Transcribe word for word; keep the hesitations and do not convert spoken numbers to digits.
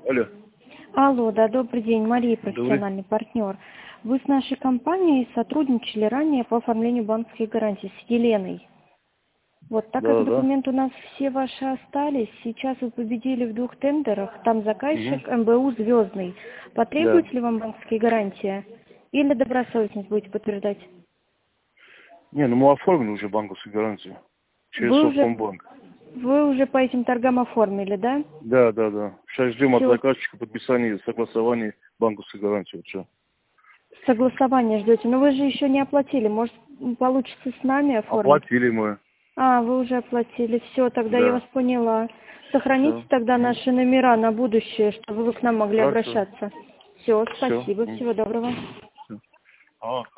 Алло. Алло, да, добрый день, Мария, Добрый. профессиональный партнер. Вы с нашей компанией сотрудничали ранее по оформлению банковских гарантий с Еленой. Вот, так Да, как да. документы у нас все ваши остались, сейчас вы победили в двух тендерах, там заказчик Угу. МБУ «Звездный». Да. Потребуете ли вам банковские гарантии? Или добросовестность будете подтверждать? Не, ну мы оформили уже банковскую гарантию через Вы уже, Совкомбанк. вы уже по этим торгам оформили, да? Да, да, да. Сейчас ждем от Все, заказчика подписания согласования банковской гарантии. Вот всё. согласование ждете. Но вы же еще не оплатили. Может, получится с нами оформить? Оплатили мы. А, вы уже оплатили. Все, тогда я вас Да. поняла. Сохраните Все. тогда Угу. наши номера на будущее, чтобы вы к нам могли Хорошо. обращаться. Все, Все. спасибо. Всего доброго. А.